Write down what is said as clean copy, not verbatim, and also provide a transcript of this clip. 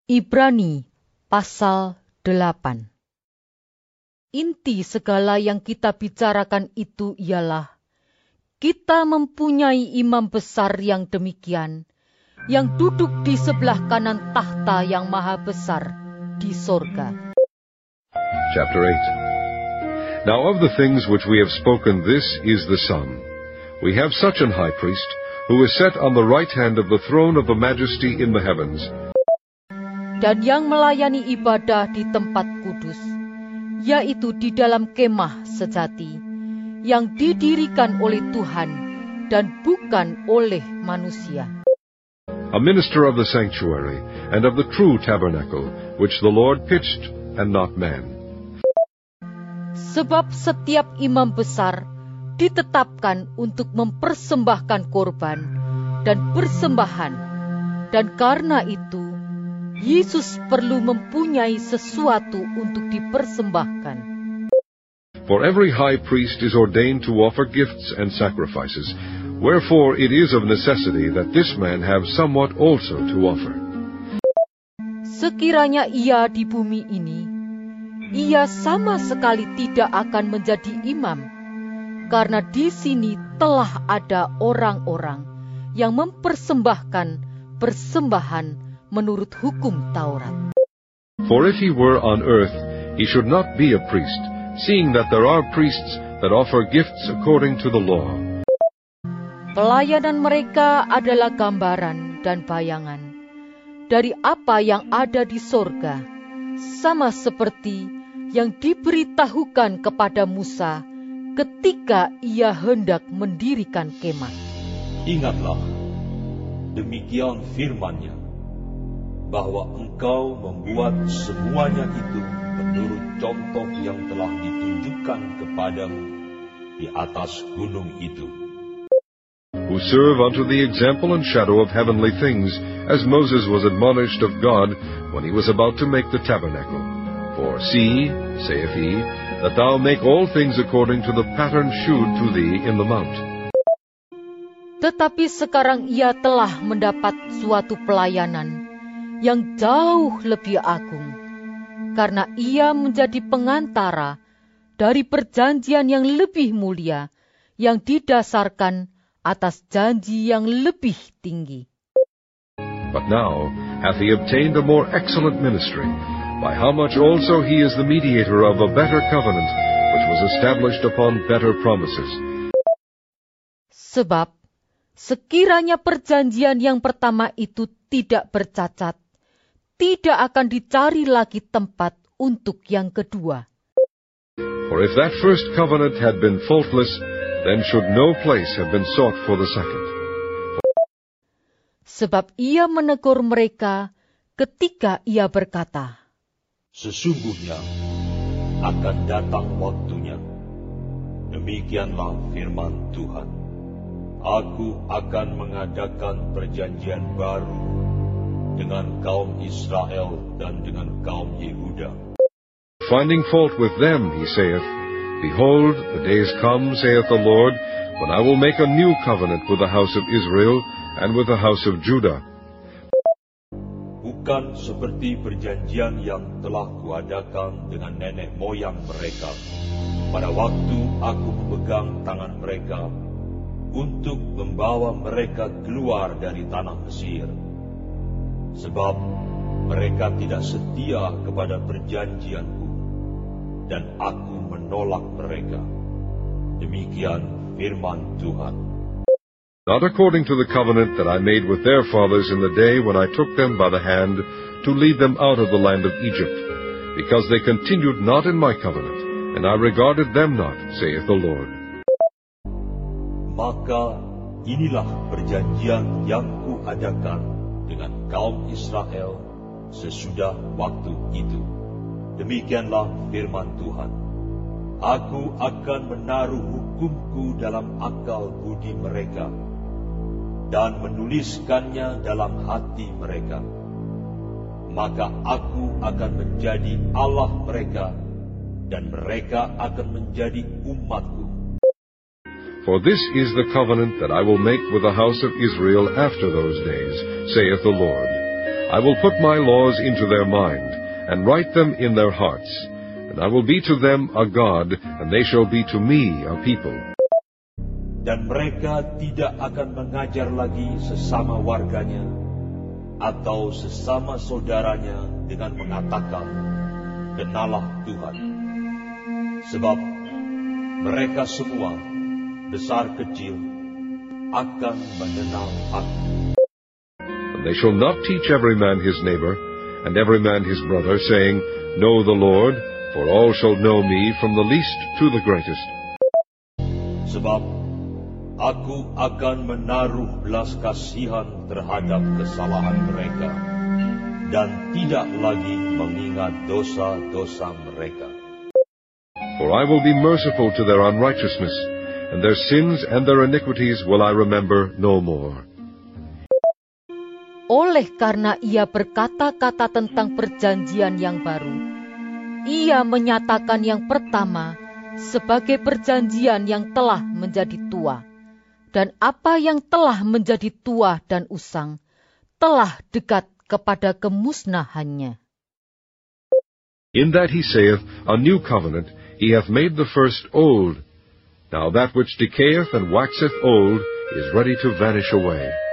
Ibrani pasal 8. Inti segala yang kita bicarakan itu ialah kita mempunyai imam besar yang demikian, yang duduk di sebelah kanan tahta yang maha besar di sorga. Chapter 8. Now of the things which we have spoken, this is the sum. We have such an high priest, who is set on the right hand of the throne of the majesty in the heavens, dan yang melayani ibadah di tempat kudus, yaitu di dalam kemah sejati, yang didirikan oleh Tuhan dan bukan oleh manusia. a minister of the sanctuary, and of the true tabernacle, which the Lord pitched, and not man. Sebab setiap imam besar ditetapkan untuk mempersembahkan korban dan persembahan, dan karena itu Yesus perlu mempunyai sesuatu untuk dipersembahkan. For every high priest is ordained to offer gifts and sacrifices, wherefore it is of necessity that this man have somewhat also to offer. Sekiranya ia di bumi ini, ia sama sekali tidak akan menjadi imam, karena di sini telah ada orang-orang yang mempersembahkan persembahan menurut hukum Taurat. For if he were on earth, he should not be a priest, seeing that there are priests that offer gifts according to the law. Pelayanan mereka adalah gambaran dan bayangan dari apa yang ada di sorga, sama seperti yang diberitahukan kepada Musa ketika ia hendak mendirikan kemah. Ingatlah, demikian firman-Nya, bahwa engkau membuat semuanya itu menurut contoh yang telah ditunjukkan kepadamu di atas gunung itu. Who serve unto the example and shadow of heavenly things, as Moses was admonished of God when he was about to make the tabernacle. For see, saith he, that thou make all things according to the pattern shewed to thee in the mount. Tetapi sekarang ia telah mendapat suatu pelayanan yang jauh lebih agung, karena ia menjadi pengantara dari perjanjian yang lebih mulia, yang didasarkan atas janji yang lebih tinggi. But now hath he obtained a more excellent ministry, by how much also he is the mediator of a better covenant, which was established upon better promises. Sebab sekiranya perjanjian yang pertama itu tidak bercacat, tidak akan dicari lagi tempat untuk yang kedua. For if that first covenant had been faultless, then should no place have been sought for the second. Sebab ia menegur mereka ketika ia berkata, Sesungguhnya akan datang waktunya, demikianlah firman Tuhan, Aku akan mengadakan perjanjian baru dengan kaum Israel dan dengan kaum Yehuda. Finding fault with them, he saith, Behold, the days come, saith the Lord, when I will make a new covenant with the house of Israel and with the house of Judah. Bukan seperti perjanjian yang telah kuadakan dengan nenek moyang mereka, pada waktu aku memegang tangan mereka untuk membawa mereka keluar dari tanah Mesir. Sebab mereka tidak setia kepada perjanjianku, dan aku menolak mereka. Demikian firman Tuhan. Not according to the covenant that I made with their fathers in the day when I took them by the hand to lead them out of the land of Egypt, because they continued not in my covenant, and I regarded them not, saith the Lord. Maka inilah perjanjian yang kuadakan dengan kaum Israel sesudah waktu itu. Demikianlah firman Tuhan. Aku akan menaruh hukumku dalam akal budi mereka, dan menuliskannya dalam hati mereka. Maka aku akan menjadi Allah mereka, dan mereka akan menjadi umatku. For this is the covenant that I will make with the house of Israel after those days, saith the Lord. I will put my laws into their mind, and write them in their hearts. And I will be to them a God, and they shall be to me a people. Dan mereka tidak akan mengajar lagi sesama warganya, atau sesama saudaranya dengan mengatakan, Kenalah Tuhan. Sebab mereka semua, besar kecil, akan mengenal Aku. They shall not teach every man his neighbor, and every man his brother, saying, Know the Lord, for all shall know me, from the least to the greatest. Sebab Aku akan menaruh belas kasihan terhadap kesalahan mereka, dan tidak lagi mengingat dosa-dosa mereka. For I will be merciful to their unrighteousness, and their sins and their iniquities will I remember no more. Oleh karena ia berkata-kata tentang perjanjian yang baru, ia menyatakan yang pertama sebagai perjanjian yang telah menjadi tua, dan apa yang telah menjadi tua dan usang telah dekat kepada kemusnahannya. In that he saith, A new covenant, he hath made the first old. Now that which decayeth and waxeth old is ready to vanish away.